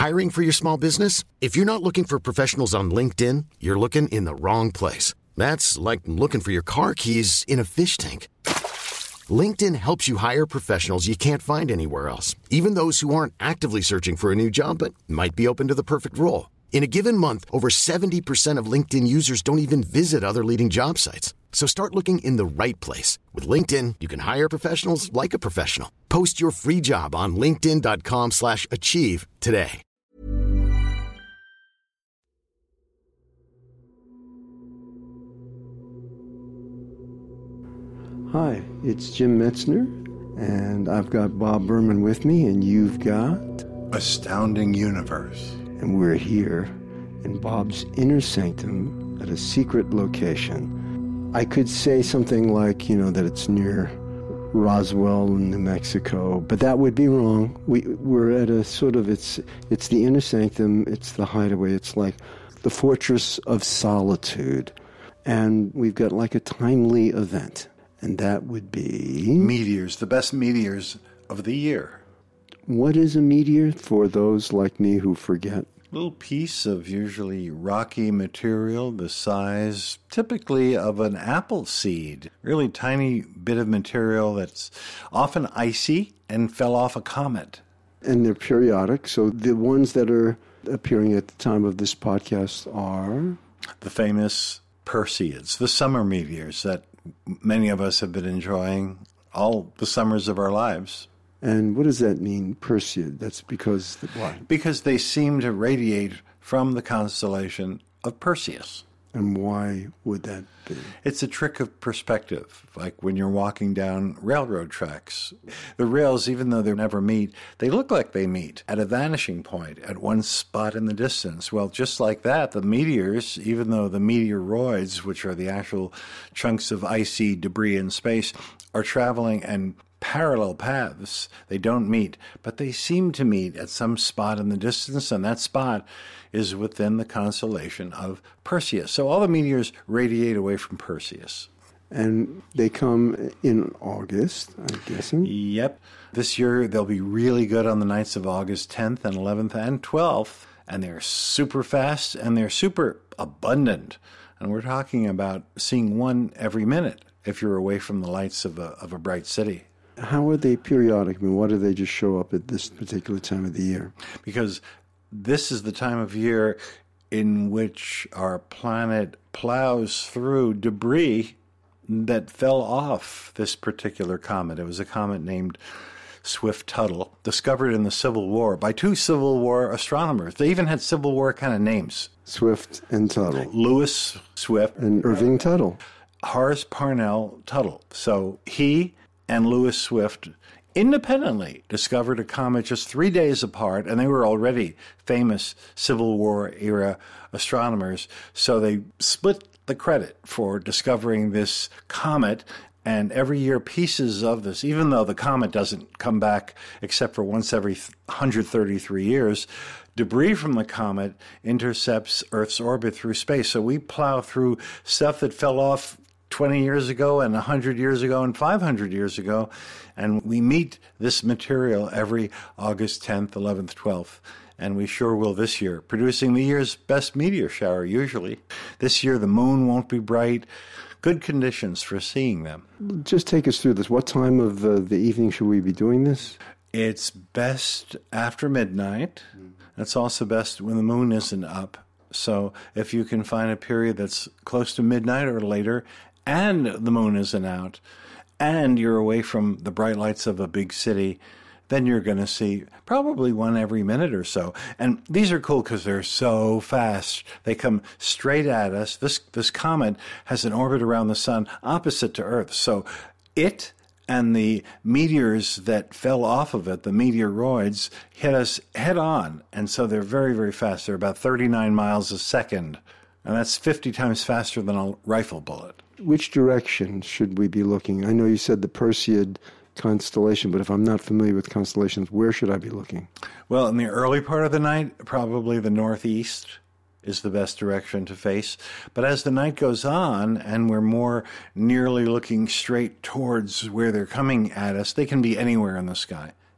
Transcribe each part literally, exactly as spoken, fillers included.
Hiring for your small business? If you're not looking for professionals on LinkedIn, you're looking in the wrong place. That's like looking for your car keys in a fish tank. LinkedIn helps you hire professionals you can't find anywhere else, even those who aren't actively searching for a new job but might be open to the perfect role. In a given month, over seventy percent of LinkedIn users don't even visit other leading job sites. So start looking in the right place. With LinkedIn, you can hire professionals like a professional. Post your free job on linkedin.com slash achieve today. Hi, it's Jim Metzner, and I've got Bob Berman with me, and you've got... Astounding Universe. And we're here in Bob's inner sanctum at a secret location. I could say something like, you know, that it's near Roswell, New Mexico, but that would be wrong. We, we're at a sort of, it's, it's the inner sanctum, it's the hideaway, it's like the fortress of solitude. And we've got like a timely event. And that would be... Meteors, the best meteors of the year. What is a meteor for those like me who forget? A little piece of usually rocky material the size typically of an apple seed. Really tiny bit of material that's often icy and fell off a comet. And they're periodic, so the ones that are appearing at the time of this podcast are... The famous Perseids, the summer meteors that many of us have been enjoying all the summers of our lives. And what does that mean, Perseid? That's because, why? Because they seem to radiate from the constellation of Perseus. And why would that be? It's a trick of perspective, like when you're walking down railroad tracks. The rails, even though they never meet, they look like they meet at a vanishing point, at one spot in the distance. Well, just like that, the meteors, even though the meteoroids, which are the actual chunks of icy debris in space, are traveling and parallel paths, they don't meet, but they seem to meet at some spot in the distance, and that spot is within the constellation of Perseus. So all the meteors radiate away from Perseus. And they come in August, I'm guessing? Yep. This year they'll be really good on the nights of August tenth and eleventh and twelfth, and they're super fast and they're super abundant. And we're talking about seeing one every minute if you're away from the lights of a, of a bright city. How are they periodic? I mean, why do they just show up at this particular time of the year? Because this is the time of year in which our planet plows through debris that fell off this particular comet. It was a comet named Swift-Tuttle, discovered in the Civil War by two Civil War astronomers. They even had Civil War kind of names. Swift and Tuttle. Lewis Swift. And Irving Tuttle. Horace Parnell Tuttle. So he and Lewis Swift independently discovered a comet just three days apart, and they were already famous Civil War-era astronomers. So they split the credit for discovering this comet, and every year pieces of this, even though the comet doesn't come back except for once every one hundred thirty-three years, debris from the comet intercepts Earth's orbit through space. So we plow through stuff that fell off twenty years ago and one hundred years ago and five hundred years ago, and we meet this material every August tenth, eleventh, twelfth, and we sure will this year, producing the year's best meteor shower usually. This year the moon won't be bright. Good conditions for seeing them. Just take us through this. What time of the, the evening should we be doing this? It's best after midnight. It's also best when the moon isn't up. So if you can find a period that's close to midnight or later, and the moon isn't out, and you're away from the bright lights of a big city, then you're going to see probably one every minute or so. And these are cool because they're so fast. They come straight at us. This this comet has an orbit around the sun opposite to Earth. So it and the meteors that fell off of it, the meteoroids, hit us head on. And so they're very, very fast. They're about thirty-nine miles a second. And that's fifty times faster than a rifle bullet. Which direction should we be looking? I know you said the Perseid constellation, but if I'm not familiar with constellations, where should I be looking? Well, in the early part of the night, probably the northeast is the best direction to face. But as the night goes on and we're more nearly looking straight towards where they're coming at us, they can be anywhere in the sky.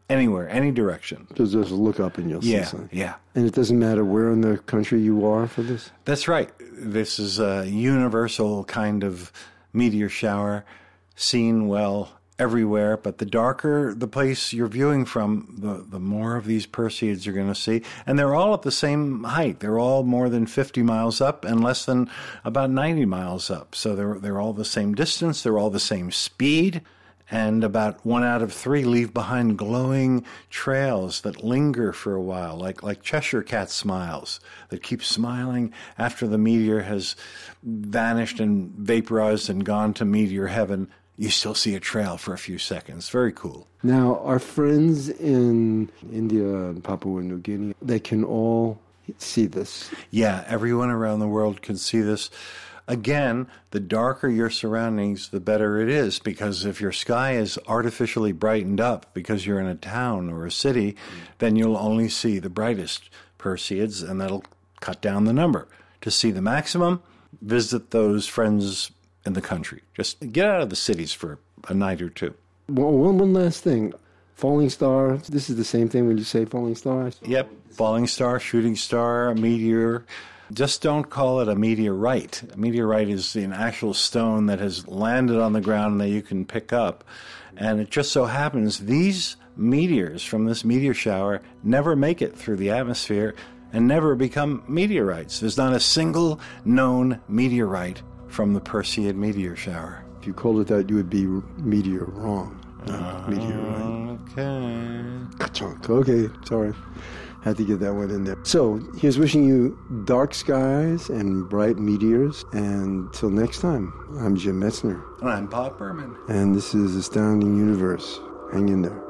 Anywhere, any direction. Just, just look up and you'll yeah, see something. Yeah. And it doesn't matter where in the country you are for this? That's right. This is a universal kind of meteor shower, seen well everywhere, but the darker the place you're viewing from, the, the more of these Perseids you're going to see. And they're all at the same height. They're all more than fifty miles up and less than about ninety miles up. So they're, they're all the same distance. They're all the same speed. And about one out of three leave behind glowing trails that linger for a while, like, like Cheshire cat smiles, that keep smiling after the meteor has vanished and vaporized and gone to meteor heaven. You still see a trail for a few seconds. Very cool. Now, our friends in India and Papua New Guinea, they can all see this. Yeah, everyone around the world can see this. Again, the darker your surroundings, the better it is, because if your sky is artificially brightened up because you're in a town or a city, mm. then you'll only see the brightest Perseids, and that'll cut down the number. To see the maximum, visit those friends in the country. Just get out of the cities for a night or two. Well, one, one last thing. Falling star, this is the same thing when you say falling star? Yep, falling star, shooting star, a meteor. Just don't call it a meteorite. A meteorite is an actual stone that has landed on the ground that you can pick up. And it just so happens these meteors from this meteor shower never make it through the atmosphere and never become meteorites. There's not a single known meteorite from the Perseid meteor shower. If you called it that, you would be meteor wrong. Uh, meteorite. Okay. Okay, sorry. Had to get that one in there. So, here's wishing you dark skies and bright meteors. And till next time, I'm Jim Metzner. And I'm Bob Berman. And this is Astounding Universe. Hang in there.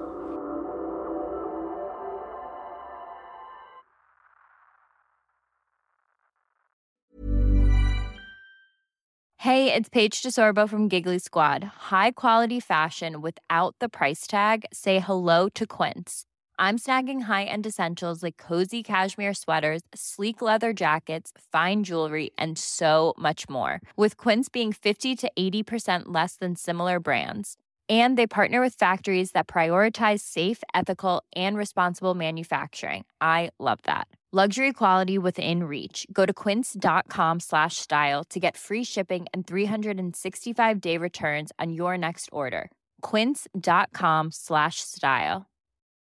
Hey, it's Paige DeSorbo from Giggly Squad. High quality fashion without the price tag. Say hello to Quince. I'm snagging high-end essentials like cozy cashmere sweaters, sleek leather jackets, fine jewelry, and so much more. With Quince being fifty to eighty percent less than similar brands. And they partner with factories that prioritize safe, ethical, and responsible manufacturing. I love that. Luxury quality within reach. Go to quince.com slash style to get free shipping and three sixty-five day returns on your next order. Quince.com slash style.